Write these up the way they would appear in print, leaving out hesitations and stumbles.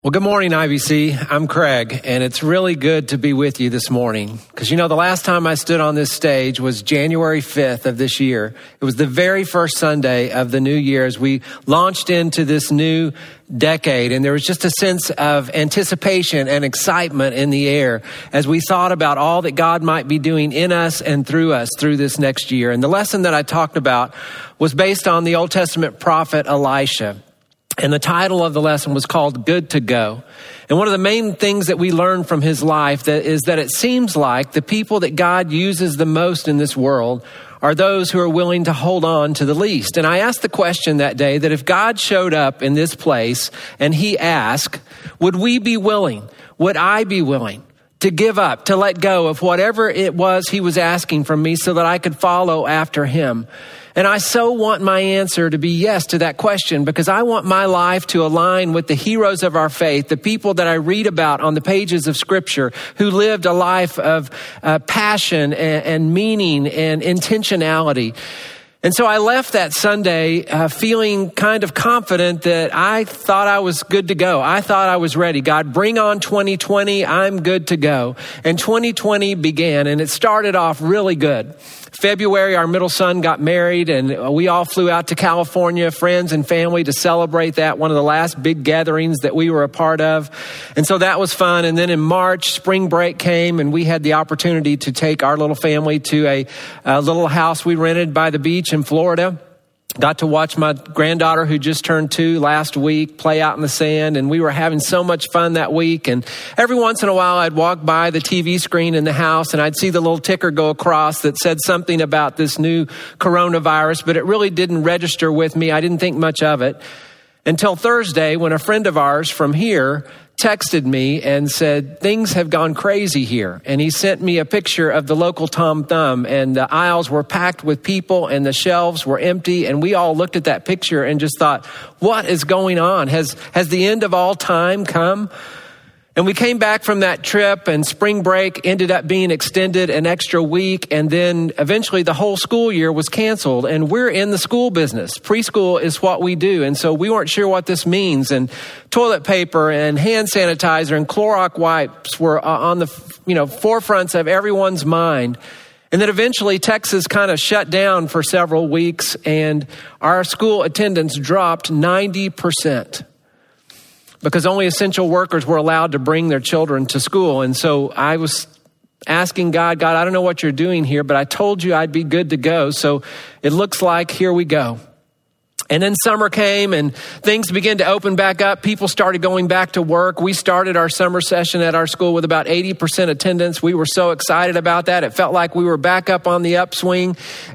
Well, good morning, IBC. I'm Craig, and it's really good to be with you this morning. Because, the last time I stood on this stage was January 5th of this year. It was the very first Sunday of the new year as we launched into this new decade. And there was just a sense of anticipation and excitement in the air as we thought about all that God might be doing in us and through us through this next year. And the lesson that I talked about was based on the Old Testament prophet Elisha. And the title of the lesson was called Good to Go. And one of the main things that we learned from his life is that it seems like the people that God uses the most in this world are those who are willing to hold on to the least. And I asked the question that day that if God showed up in this place and he asked, would we be willing? Would I be willing to give up, to let go of whatever it was he was asking from me so that I could follow after him? And I so want my answer to be yes to that question, because I want my life to align with the heroes of our faith, the people that I read about on the pages of Scripture who lived a life of passion and meaning and intentionality. And so I left that Sunday feeling kind of confident that I thought I was good to go. I thought I was ready. God, bring on 2020. I'm good to go. And 2020 began, and it started off really good. February, our middle son got married, and we all flew out to California, friends and family, to celebrate that, one of the last big gatherings that we were a part of. And so that was fun. And then in March, spring break came, and we had the opportunity to take our little family to a little house we rented by the beach in Florida. Got to watch my granddaughter, who just turned 2 last week, play out in the sand, and we were having so much fun that week. And every once in a while, I'd walk by the TV screen in the house, and I'd see the little ticker go across that said something about this new coronavirus, but it really didn't register with me. I didn't think much of it until Thursday, when a friend of ours from here texted me and said, things have gone crazy here. And he sent me a picture of the local Tom Thumb, and the aisles were packed with people and the shelves were empty. And we all looked at that picture and just thought, what is going on? Has the end of all time come? And we came back from that trip, and spring break ended up being extended an extra week. And then eventually the whole school year was canceled. And we're in the school business. Preschool is what we do. And so we weren't sure what this means. And toilet paper and hand sanitizer and Clorox wipes were on the forefronts of everyone's mind. And then eventually Texas kind of shut down for several weeks, and our school attendance dropped 90%. Because only essential workers were allowed to bring their children to school. And so I was asking God, I don't know what you're doing here, but I told you I'd be good to go. So it looks like here we go. And then summer came and things began to open back up. People started going back to work. We started our summer session at our school with about 80% attendance. We were so excited about that. It felt like we were back up on the upswing.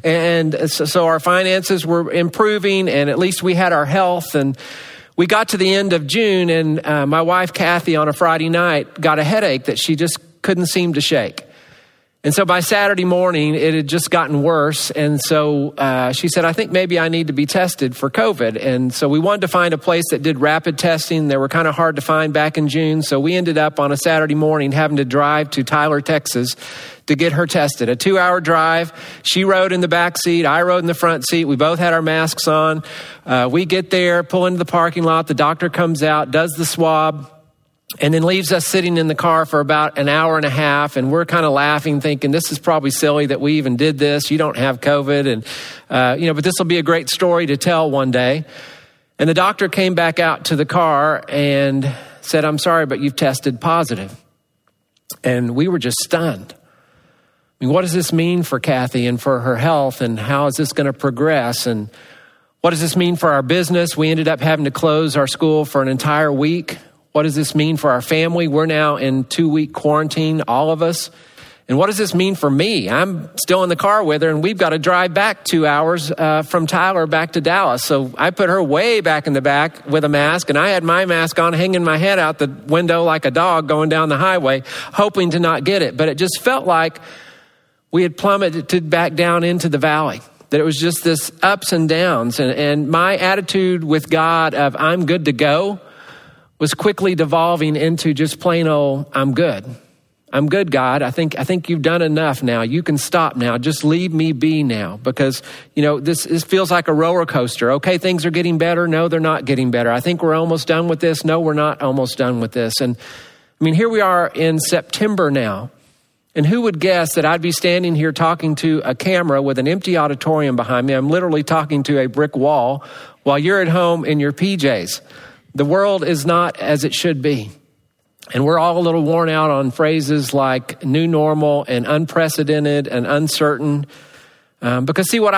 And so our finances were improving, and at least we had our health. And we got to the end of June, and my wife, Kathy, on a Friday night got a headache that she just couldn't seem to shake. And so by Saturday morning, it had just gotten worse. And so she said, I think maybe I need to be tested for COVID. And so we wanted to find a place that did rapid testing. They were kind of hard to find back in June. So we ended up on a Saturday morning having to drive to Tyler, Texas, to get her tested. A 2-hour drive. She rode in the back seat. I rode in the front seat. We both had our masks on. We get there, pull into the parking lot. The doctor comes out, does the swab, and then leaves us sitting in the car for about an hour and a half. And we're kind of laughing, thinking, this is probably silly that we even did this. You don't have COVID. And, but this will be a great story to tell one day. And the doctor came back out to the car and said, I'm sorry, but you've tested positive. And we were just stunned. I mean, what does this mean for Kathy and for her health, and how is this going to progress? And what does this mean for our business? We ended up having to close our school for an entire week. What does this mean for our family? We're now in 2-week quarantine, all of us. And what does this mean for me? I'm still in the car with her, and we've got to drive back 2 hours from Tyler back to Dallas. So I put her way back in the back with a mask, and I had my mask on, hanging my head out the window like a dog going down the highway, hoping to not get it. But it just felt like we had plummeted back down into the valley, that it was just this ups and downs. And my attitude with God of I'm good to go was quickly devolving into just plain old I'm good. I'm good, God. I think you've done enough now. You can stop now. Just leave me be now, because, this feels like a roller coaster. Okay, things are getting better. No, they're not getting better. I think we're almost done with this. No, we're not almost done with this. And here we are in September now. And who would guess that I'd be standing here talking to a camera with an empty auditorium behind me? I'm literally talking to a brick wall while you're at home in your PJs. The world is not as it should be. And we're all a little worn out on phrases like new normal and unprecedented and uncertain. Because see, what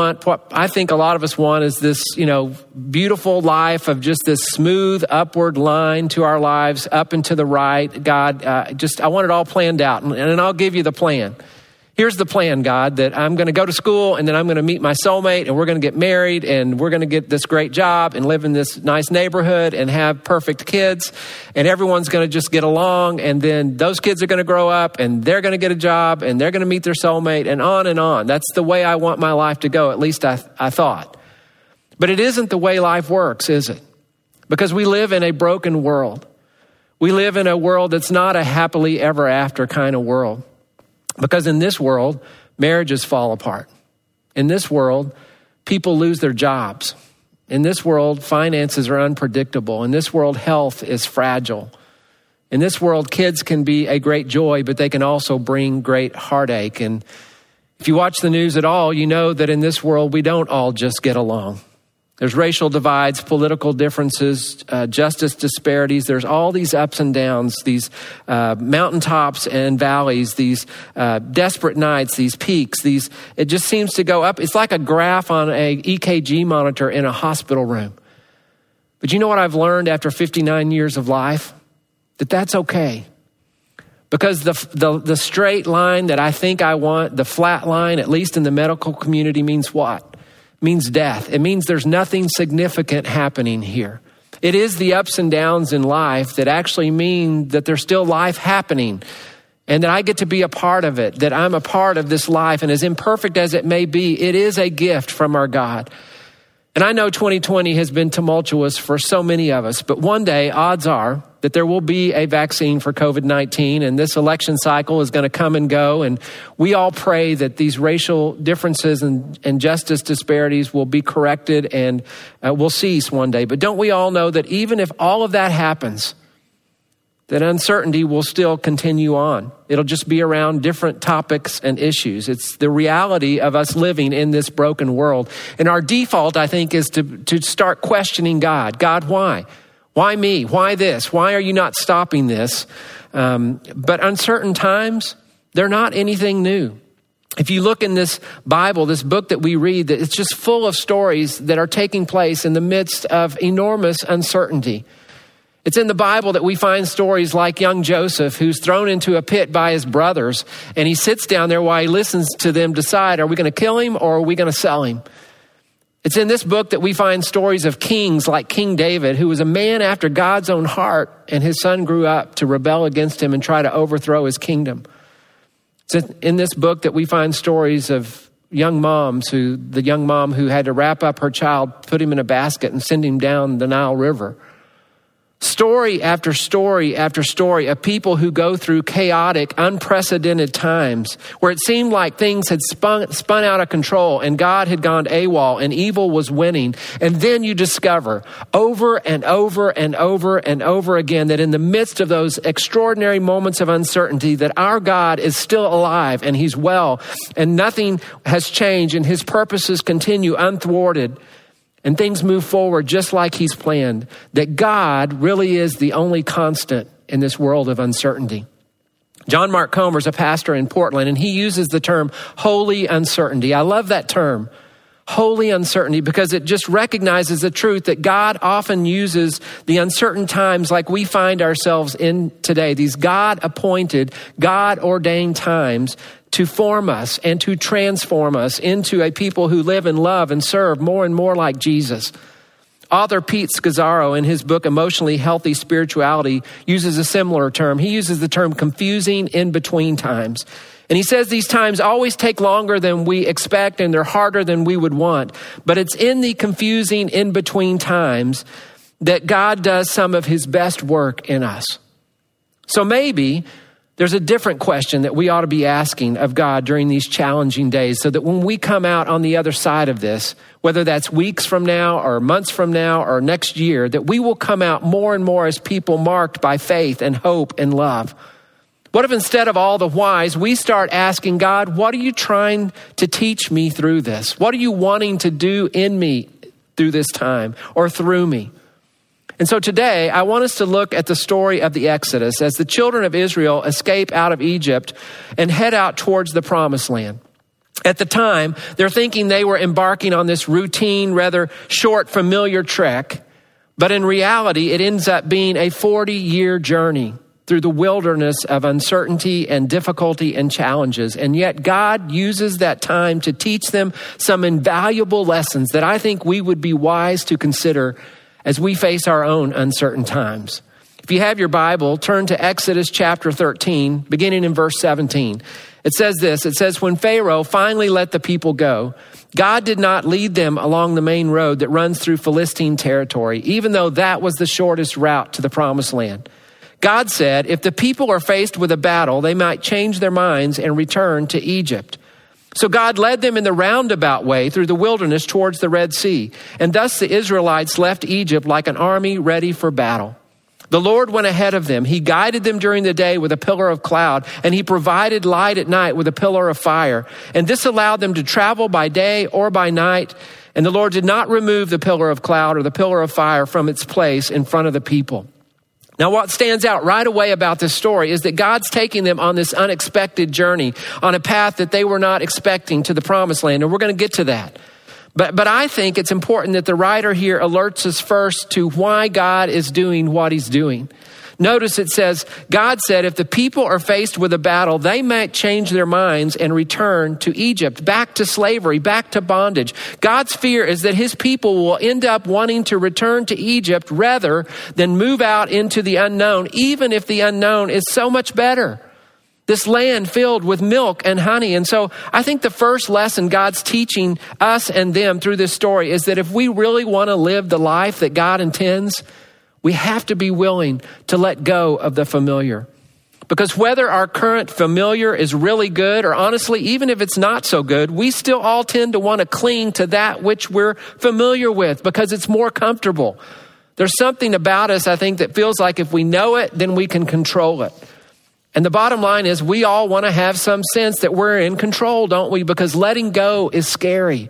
I think a lot of us want is this, beautiful life of just this smooth upward line to our lives, up and to the right. God, I want it all planned out, and I'll give you the plan. Here's the plan, God, that I'm going to go to school, and then I'm going to meet my soulmate, and we're going to get married, and we're going to get this great job and live in this nice neighborhood and have perfect kids, and everyone's going to just get along, and then those kids are going to grow up, and they're going to get a job, and they're going to meet their soulmate, and on and on. That's the way I want my life to go, at least I thought. But it isn't the way life works, is it? Because we live in a broken world. We live in a world that's not a happily ever after kind of world. Because in this world, marriages fall apart. In this world, people lose their jobs. In this world, finances are unpredictable. In this world, health is fragile. In this world, kids can be a great joy, but they can also bring great heartache. And if you watch the news at all, you know that in this world, we don't all just get along. There's racial divides, political differences, justice disparities. There's all these ups and downs, these mountaintops and valleys, these desperate nights, these peaks. It just seems to go up. It's like a graph on an EKG monitor in a hospital room. But you know what I've learned after 59 years of life? That's okay. Because the straight line that I think I want, the flat line, at least in the medical community, means what? Means death. It means there's nothing significant happening here. It is the ups and downs in life that actually mean that there's still life happening and that I get to be a part of it, that I'm a part of this life. And as imperfect as it may be, it is a gift from our God. And I know 2020 has been tumultuous for so many of us, but one day, odds are that there will be a vaccine for COVID-19, and this election cycle is going to come and go, and we all pray that these racial differences and justice disparities will be corrected and will cease one day. But don't we all know that even if all of that happens, that uncertainty will still continue on. It'll just be around different topics and issues. It's the reality of us living in this broken world. And our default, I think, is to start questioning God. God, why? Why me? Why this? Why are you not stopping this? But uncertain times, they're not anything new. If you look in this Bible, this book that we read, that it's just full of stories that are taking place in the midst of enormous uncertainty. It's in the Bible that we find stories like young Joseph, who's thrown into a pit by his brothers, and he sits down there while he listens to them decide, are we going to kill him or are we going to sell him? It's in this book that we find stories of kings like King David, who was a man after God's own heart, and his son grew up to rebel against him and try to overthrow his kingdom. It's in this book that we find stories of young moms, the young mom who had to wrap up her child, put him in a basket and send him down the Nile River. Story after story after story of people who go through chaotic, unprecedented times where it seemed like things had spun out of control and God had gone AWOL and evil was winning. And then you discover over and over and over and over again that in the midst of those extraordinary moments of uncertainty, that our God is still alive and he's well and nothing has changed and his purposes continue unthwarted. And things move forward just like he's planned, that God really is the only constant in this world of uncertainty. John Mark Comer is a pastor in Portland, and he uses the term holy uncertainty. I love that term, holy uncertainty, because it just recognizes the truth that God often uses the uncertain times like we find ourselves in today, these God-appointed, God-ordained times, to form us and to transform us into a people who live and love and serve more and more like Jesus. Author Pete Scazzaro, in his book, Emotionally Healthy Spirituality, uses a similar term. He uses the term confusing in-between times. And he says these times always take longer than we expect and they're harder than we would want. But it's in the confusing in-between times that God does some of his best work in us. So maybe There's a different question that we ought to be asking of God during these challenging days so that when we come out on the other side of this, whether that's weeks from now or months from now or next year, that we will come out more and more as people marked by faith and hope and love. What if instead of all the whys, we start asking God, what are you trying to teach me through this? What are you wanting to do in me through this time or through me? And so today, I want us to look at the story of the Exodus as the children of Israel escape out of Egypt and head out towards the Promised Land. At the time, they're thinking they were embarking on this routine, rather short, familiar trek. But in reality, it ends up being a 40-year journey through the wilderness of uncertainty and difficulty and challenges. And yet God uses that time to teach them some invaluable lessons that I think we would be wise to consider as we face our own uncertain times. If you have your Bible, turn to Exodus chapter 13, beginning in verse 17. It says this, it says, when Pharaoh finally let the people go, God did not lead them along the main road that runs through Philistine territory, even though that was the shortest route to the Promised Land. God said, if the people are faced with a battle, they might change their minds and return to Egypt. So God led them in the roundabout way through the wilderness towards the Red Sea. And thus the Israelites left Egypt like an army ready for battle. The Lord went ahead of them. He guided them during the day with a pillar of cloud, and he provided light at night with a pillar of fire. And this allowed them to travel by day or by night. And the Lord did not remove the pillar of cloud or the pillar of fire from its place in front of the people. Now, what stands out right away about this story is that God's taking them on this unexpected journey, on a path that they were not expecting to the Promised Land. And we're going to get to that. But I think it's important that the writer here alerts us first to why God is doing what he's doing. Notice it says, God said, if the people are faced with a battle, they might change their minds and return to Egypt, back to slavery, back to bondage. God's fear is that his people will end up wanting to return to Egypt rather than move out into the unknown, even if the unknown is so much better. This land filled with milk and honey. And so I think the first lesson God's teaching us and them through this story is that if we really want to live the life that God intends, we have to be willing to let go of the familiar. Because whether our current familiar is really good, or honestly, even if it's not so good, we still all tend to want to cling to that which we're familiar with because it's more comfortable. There's something about us, I think, that feels like if we know it, then we can control it. And the bottom line is we all want to have some sense that we're in control, don't we? Because letting go is scary.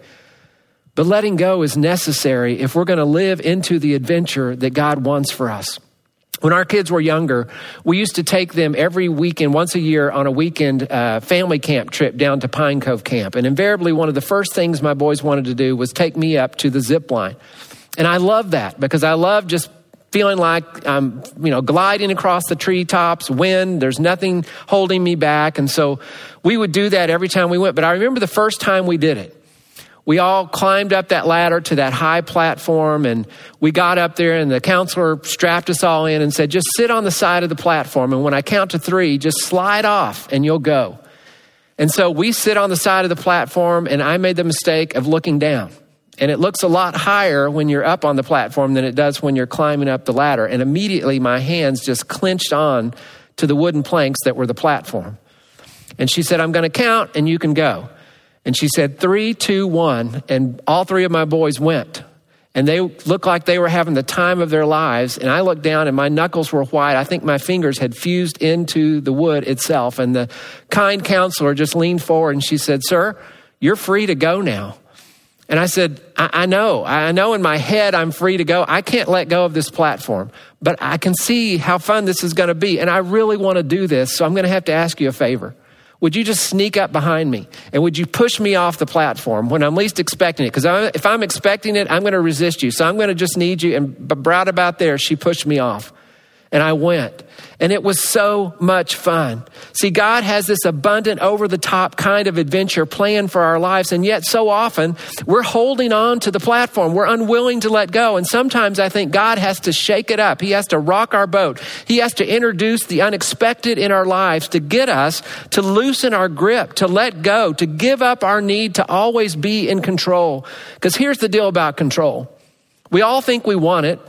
But letting go is necessary if we're going to live into the adventure that God wants for us. When our kids were younger, we used to take them every weekend, once a year, on a weekend family camp trip down to Pine Cove Camp. And invariably, one of the first things my boys wanted to do was take me up to the zip line. And I love that because I love just feeling like I'm, gliding across the treetops, wind, there's nothing holding me back. And so we would do that every time we went. But I remember the first time we did it. We all climbed up that ladder to that high platform, and we got up there, and the counselor strapped us all in and said, just sit on the side of the platform, and when I count to 3, just slide off and you'll go. And so we sit on the side of the platform, and I made the mistake of looking down. And it looks a lot higher when you're up on the platform than it does when you're climbing up the ladder. And immediately my hands just clenched on to the wooden planks that were the platform. And she said, I'm going to count and you can go. And she said, 3, 2, 1. And all 3 of my boys went. And they looked like they were having the time of their lives. And I looked down and my knuckles were white. I think my fingers had fused into the wood itself. And the kind counselor just leaned forward and she said, sir, you're free to go now. And I said, I know in my head I'm free to go. I can't let go of this platform, but I can see how fun this is going to be. And I really want to do this. So I'm going to have to ask you a favor. Would you just sneak up behind me? And would you push me off the platform when I'm least expecting it? Because if I'm expecting it, I'm going to resist you. So I'm going to just need you. And right about there, she pushed me off. And I went. And it was so much fun. See, God has this abundant, over-the-top kind of adventure planned for our lives. And yet so often, we're holding on to the platform. We're unwilling to let go. And sometimes I think God has to shake it up. He has to rock our boat. He has to introduce the unexpected in our lives to get us to loosen our grip, to let go, to give up our need to always be in control. Because here's the deal about control. We all think we want it.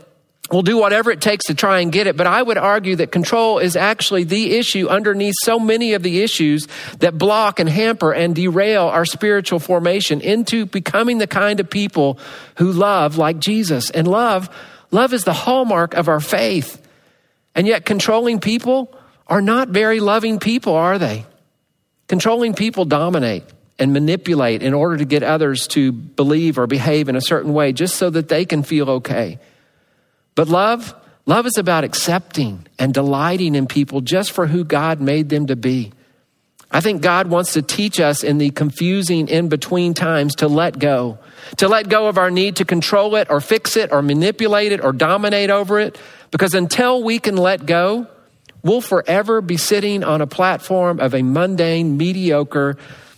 will do whatever it takes to try and get it. But I would argue that control is actually the issue underneath so many of the issues that block and hamper and derail our spiritual formation into becoming the kind of people who love like Jesus. And love is the hallmark of our faith. And yet controlling people are not very loving people, are they? Controlling people dominate and manipulate in order to get others to believe or behave in a certain way just so that they can feel okay. But love is about accepting and delighting in people just for who God made them to be. I think God wants to teach us in the confusing in-between times to let go of our need to control it or fix it or manipulate it or dominate over it. Because until we can let go, we'll forever be sitting on a platform of a mundane, mediocre,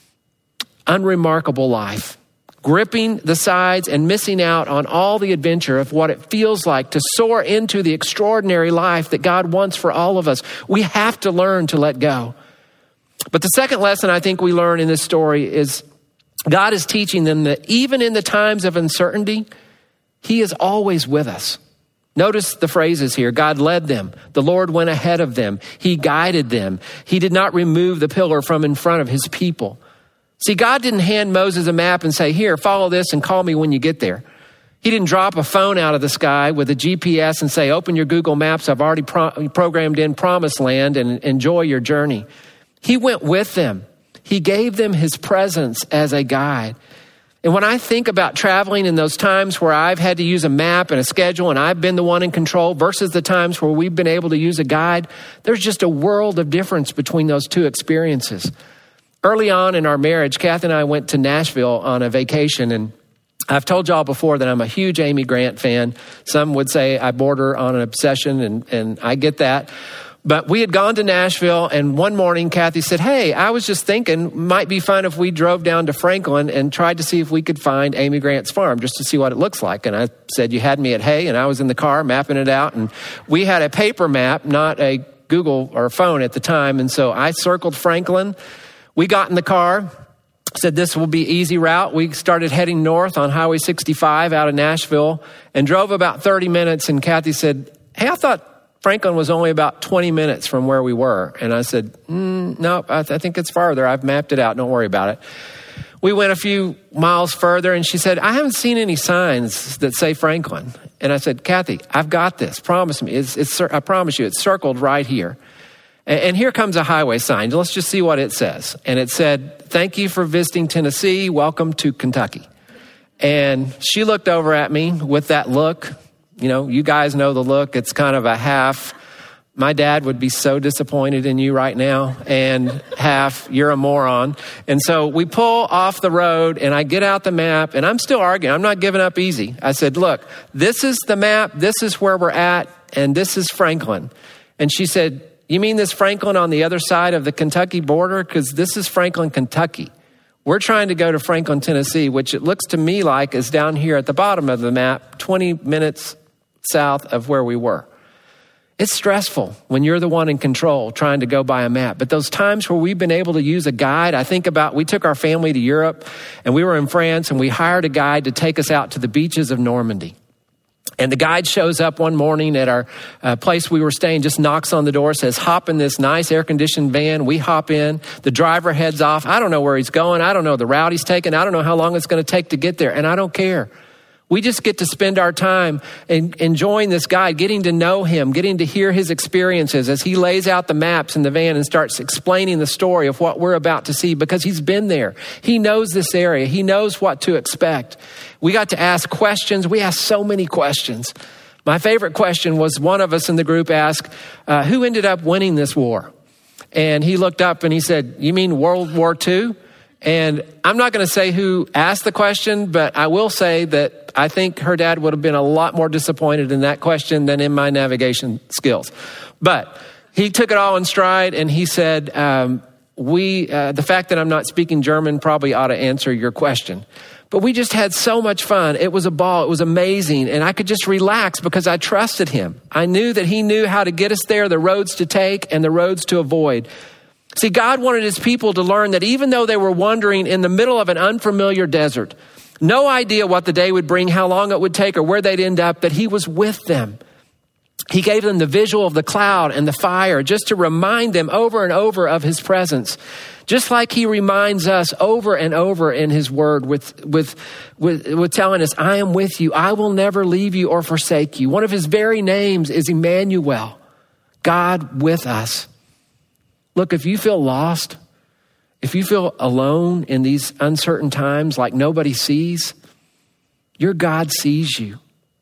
unremarkable life, gripping the sides and missing out on all the adventure of what it feels like to soar into the extraordinary life that God wants for all of us. We have to learn to let go. But the second lesson I think we learn in this story is God is teaching them that even in the times of uncertainty, He is always with us. Notice the phrases here. God led them. The Lord went ahead of them. He guided them. He did not remove the pillar from in front of His people. See, God didn't hand Moses a map and say, here, follow this and call me when you get there. He didn't drop a phone out of the sky with a GPS and say, open your Google Maps. I've already programmed in Promised Land and enjoy your journey. He went with them. He gave them His presence as a guide. And when I think about traveling in those times where I've had to use a map and a schedule and I've been the one in control versus the times where we've been able to use a guide, there's just a world of difference between those two experiences. Early on in our marriage, Kathy and I went to Nashville on a vacation, and I've told y'all before that I'm a huge Amy Grant fan. Some would say I border on an obsession, and I get that. But we had gone to Nashville, and one morning Kathy said, hey, I was just thinking might be fun if we drove down to Franklin and tried to see if we could find Amy Grant's farm just to see what it looks like. And I said, you had me at hey, and I was in the car mapping it out. And we had a paper map, not a Google or phone at the time. And so I circled Franklin. We got in the car, said this will be easy route. We started heading north on Highway 65 out of Nashville and drove about 30 minutes. And Kathy said, hey, I thought Franklin was only about 20 minutes from where we were. And I said, no, I think it's farther. I've mapped it out. Don't worry about it. We went a few miles further, and she said, I haven't seen any signs that say Franklin. And I said, Kathy, I've got this. Promise me. I promise you, it's circled right here. And here comes a highway sign. Let's just see what it says. And it said, thank you for visiting Tennessee. Welcome to Kentucky. And she looked over at me with that look. You know, you guys know the look. It's kind of a half, my dad would be so disappointed in you right now, and half, you're a moron. And so we pull off the road, and I get out the map, and I'm still arguing. I'm not giving up easy. I said, look, this is the map. This is where we're at, and this is Franklin. And she said, you mean this Franklin on the other side of the Kentucky border? Because this is Franklin, Kentucky. We're trying to go to Franklin, Tennessee, which it looks to me like is down here at the bottom of the map, 20 minutes south of where we were. It's stressful when you're the one in control trying to go by a map. But those times where we've been able to use a guide, I think about, we took our family to Europe and we were in France and we hired a guide to take us out to the beaches of Normandy. And the guide shows up one morning at our place we were staying, just knocks on the door, says, hop in this nice air-conditioned van. We hop in. The driver heads off. I don't know where he's going. I don't know the route he's taking. I don't know how long it's going to take to get there. And I don't care. We just get to spend our time enjoying this guide, getting to know him, getting to hear his experiences as he lays out the maps in the van and starts explaining the story of what we're about to see, because he's been there. He knows this area. He knows what to expect. We got to ask questions. We asked so many questions. My favorite question was one of us in the group asked, who ended up winning this war? And he looked up and he said, you mean World War II? And I'm not going to say who asked the question, but I will say that I think her dad would have been a lot more disappointed in that question than in my navigation skills. But he took it all in stride and he said, the fact that I'm not speaking German probably ought to answer your question. But we just had so much fun. It was a ball. It was amazing. And I could just relax because I trusted him. I knew that he knew how to get us there, the roads to take and the roads to avoid. See, God wanted his people to learn that even though they were wandering in the middle of an unfamiliar desert, no idea what the day would bring, how long it would take, or where they'd end up, that he was with them. He gave them the visual of the cloud and the fire just to remind them over and over of his presence. Just like he reminds us over and over in his word with telling us, I am with you. I will never leave you or forsake you. One of his very names is Emmanuel, God with us. Look, if you feel lost, if you feel alone in these uncertain times like nobody sees, your God sees you.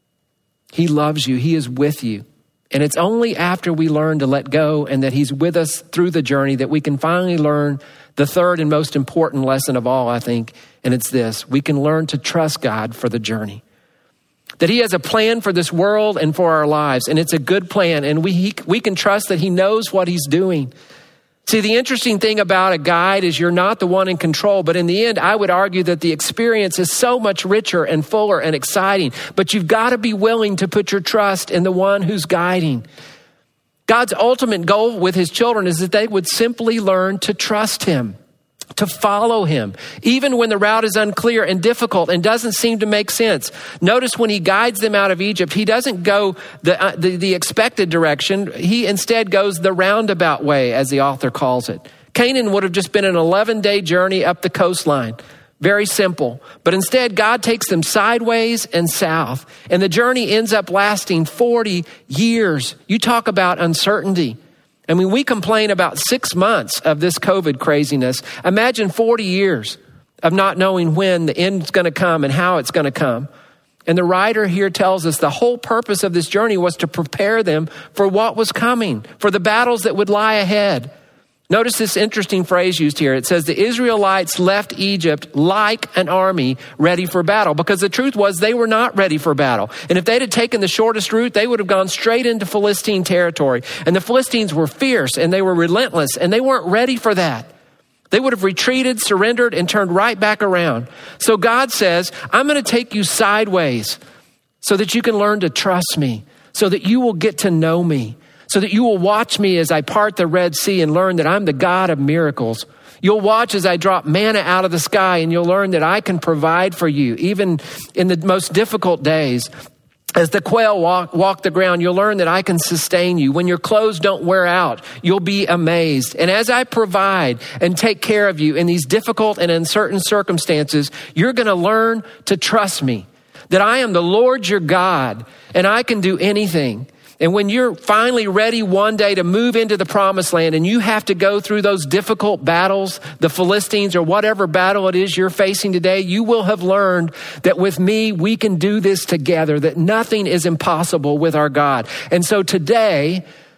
He loves you. He is with you. And it's only after we learn to let go and that he's with us through the journey that we can finally learn the third and most important lesson of all, I think. And it's this: we can learn to trust God for the journey. That he has a plan for this world and for our lives. And it's a good plan. And we can trust that he knows what he's doing. See, the interesting thing about a guide is you're not the one in control, but in the end, I would argue that the experience is so much richer and fuller and exciting, but you've got to be willing to put your trust in the one who's guiding. God's ultimate goal with his children is that they would simply learn to trust him, to follow him, even when the route is unclear and difficult and doesn't seem to make sense. Notice when he guides them out of Egypt, he doesn't go the expected direction. He instead goes the roundabout way, as the author calls it. Canaan would have just been an 11-day journey up the coastline. Very simple. But instead, God takes them sideways and south, and the journey ends up lasting 40 years. You talk about uncertainty. I mean, we complain about 6 months of this COVID craziness. Imagine 40 years of not knowing when the end's going to come and how it's going to come. And the writer here tells us the whole purpose of this journey was to prepare them for what was coming, for the battles that would lie ahead. Notice this interesting phrase used here. It says the Israelites left Egypt like an army ready for battle, because the truth was they were not ready for battle. And if they'd have taken the shortest route, they would have gone straight into Philistine territory. And the Philistines were fierce and they were relentless, and they weren't ready for that. They would have retreated, surrendered, and turned right back around. So God says, I'm going to take you sideways so that you can learn to trust me, so that you will get to know me, so that you will watch me as I part the Red Sea and learn that I'm the God of miracles. You'll watch as I drop manna out of the sky, and you'll learn that I can provide for you, even in the most difficult days. As the quail walk the ground, you'll learn that I can sustain you. When your clothes don't wear out, you'll be amazed. And as I provide and take care of you in these difficult and uncertain circumstances, you're going to learn to trust me, that I am the Lord your God, and I can do anything. And when you're finally ready one day to move into the promised land and you have to go through those difficult battles, the Philistines or whatever battle it is you're facing today, you will have learned that with me, we can do this together, that nothing is impossible with our God. And so today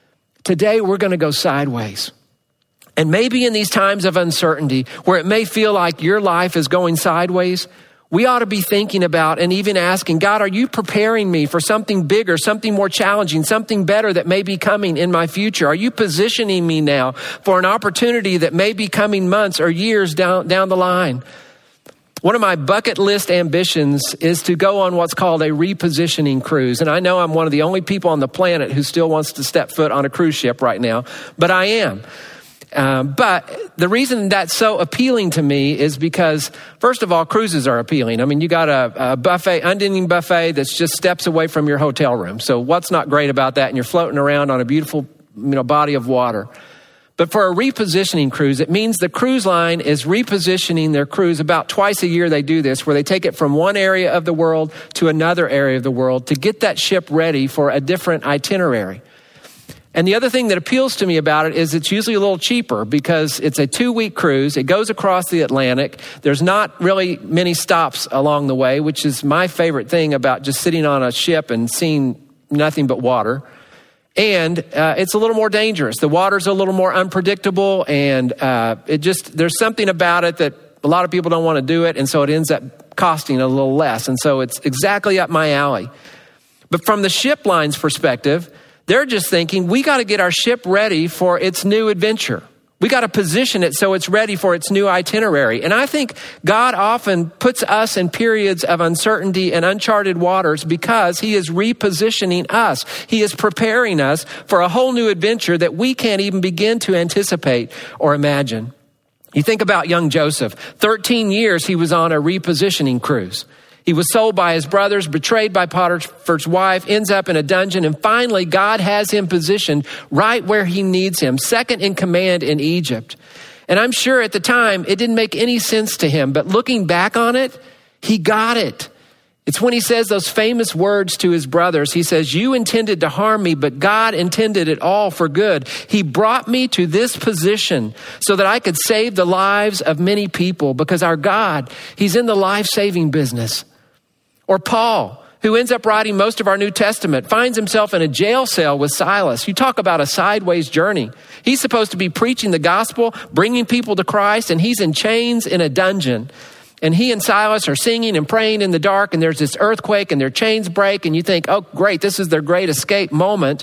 we're going to go sideways. And maybe in these times of uncertainty where it may feel like your life is going sideways, we ought to be thinking about and even asking, God, are you preparing me for something bigger, something more challenging, something better that may be coming in my future? Are you positioning me now for an opportunity that may be coming months or years down the line? One of my bucket list ambitions is to go on what's called a repositioning cruise. And I know I'm one of the only people on the planet who still wants to step foot on a cruise ship right now, but I am. But the reason that's so appealing to me is because, first of all, cruises are appealing. I mean, you got a buffet, unending buffet that's just steps away from your hotel room. So what's not great about that? And you're floating around on a beautiful, body of water. But for a repositioning cruise, it means the cruise line is repositioning their cruise about twice a year. They do this, where they take it from one area of the world to another area of the world to get that ship ready for a different itinerary. And the other thing that appeals to me about it is it's usually a little cheaper because it's a 2-week cruise. It goes across the Atlantic. There's not really many stops along the way, which is my favorite thing about just sitting on a ship and seeing nothing but water. And it's a little more dangerous. The water's a little more unpredictable, and there's something about it that a lot of people don't want to do it, and so it ends up costing a little less. And so it's exactly up my alley. But from the ship line's perspective, they're just thinking, we got to get our ship ready for its new adventure. We got to position it so it's ready for its new itinerary. And I think God often puts us in periods of uncertainty and uncharted waters because he is repositioning us. He is preparing us for a whole new adventure that we can't even begin to anticipate or imagine. You think about young Joseph. 13 years he was on a repositioning cruise. He was sold by his brothers, betrayed by Potiphar's wife, ends up in a dungeon, and finally God has him positioned right where he needs him, second in command in Egypt. And I'm sure at the time it didn't make any sense to him, but looking back on it, he got it. It's when he says those famous words to his brothers. He says, "You intended to harm me, but God intended it all for good. He brought me to this position so that I could save the lives of many people, because our God, he's in the life-saving business." Or Paul, who ends up writing most of our New Testament, finds himself in a jail cell with Silas. You talk about a sideways journey. He's supposed to be preaching the gospel, bringing people to Christ, and he's in chains in a dungeon. And he and Silas are singing and praying in the dark, and there's this earthquake and their chains break, and you think, oh, great, this is their great escape moment.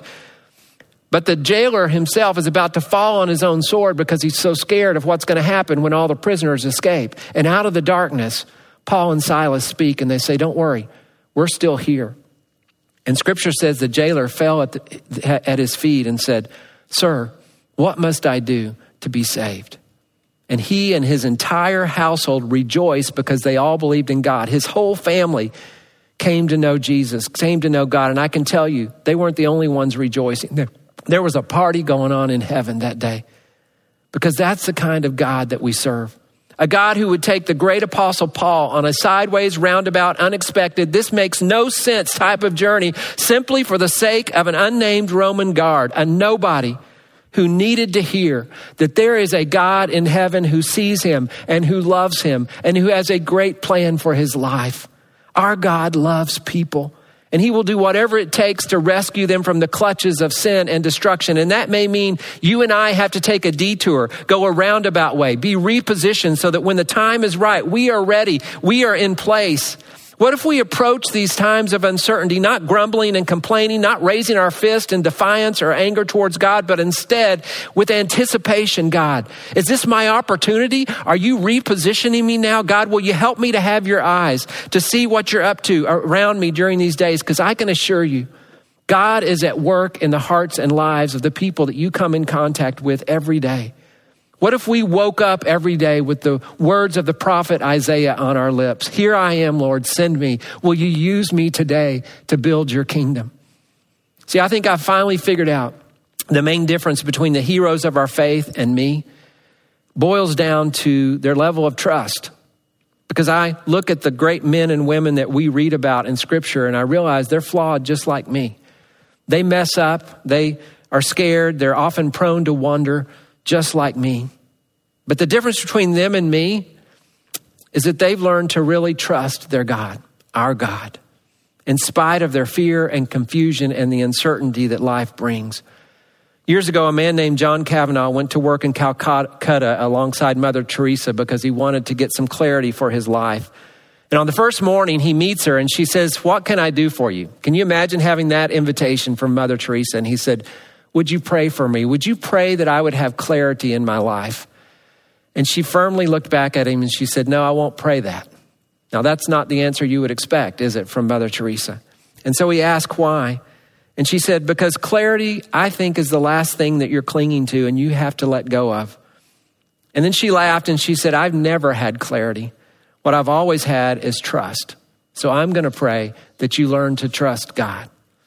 But the jailer himself is about to fall on his own sword because he's so scared of what's going to happen when all the prisoners escape. And out of the darkness, Paul and Silas speak, and they say, "Don't worry, we're still here." And Scripture says the jailer fell at his feet and said, "Sir, what must I do to be saved?" And he and his entire household rejoiced because they all believed in God. His whole family came to know Jesus, came to know God. And I can tell you, they weren't the only ones rejoicing. There was a party going on in heaven that day, because that's the kind of God that we serve. A God who would take the great apostle Paul on a sideways, roundabout, unexpected, this makes no sense type of journey simply for the sake of an unnamed Roman guard, a nobody who needed to hear that there is a God in heaven who sees him and who loves him and who has a great plan for his life. Our God loves people, and he will do whatever it takes to rescue them from the clutches of sin and destruction. And that may mean you and I have to take a detour, go a roundabout way, be repositioned so that when the time is right, we are ready, we are in place. What if we approach these times of uncertainty, not grumbling and complaining, not raising our fist in defiance or anger towards God, but instead with anticipation? God, is this my opportunity? Are you repositioning me now? God, will you help me to have your eyes to see what you're up to around me during these days? Because I can assure you, God is at work in the hearts and lives of the people that you come in contact with every day. What if we woke up every day with the words of the prophet Isaiah on our lips? "Here I am, Lord, send me. Will you use me today to build your kingdom?" See, I think I've finally figured out the main difference between the heroes of our faith and me boils down to their level of trust. Because I look at the great men and women that we read about in Scripture, and I realize they're flawed just like me. They mess up. They are scared. They're often prone to wonder, just like me. But the difference between them and me is that they've learned to really trust their God, our God, in spite of their fear and confusion and the uncertainty that life brings. Years ago, a man named John Kavanaugh went to work in Calcutta alongside Mother Teresa because he wanted to get some clarity for his life. And on the first morning, he meets her and she says, "What can I do for you?" Can you imagine having that invitation from Mother Teresa? And he said, "Would you pray for me? Would you pray that I would have clarity in my life?" And she firmly looked back at him and she said, "No, I won't pray that." Now, that's not the answer you would expect, is it, from Mother Teresa? And so he asked why. And she said, "Because clarity, I think, is the last thing that you're clinging to and you have to let go of." And then she laughed and she said, "I've never had clarity. What I've always had is trust. So I'm going to pray that you learn to trust God."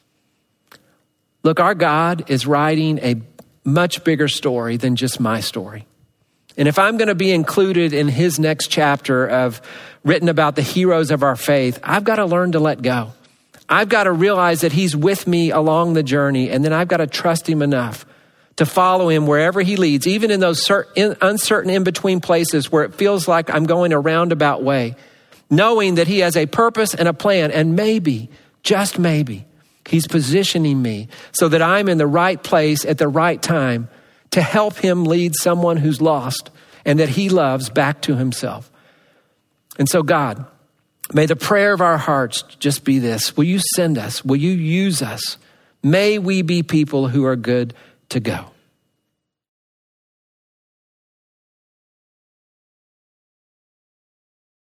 Look, our God is writing a much bigger story than just my story. And if I'm going to be included in his next chapter of written about the heroes of our faith, I've got to learn to let go. I've got to realize that he's with me along the journey, and then I've got to trust him enough to follow him wherever he leads, even in those uncertain in-between places where it feels like I'm going a roundabout way, knowing that he has a purpose and a plan, and maybe, just maybe, he's positioning me so that I'm in the right place at the right time to help him lead someone who's lost and that he loves back to himself. And so, God, may the prayer of our hearts just be this: will you send us? Will you use us? May we be people who are good to go.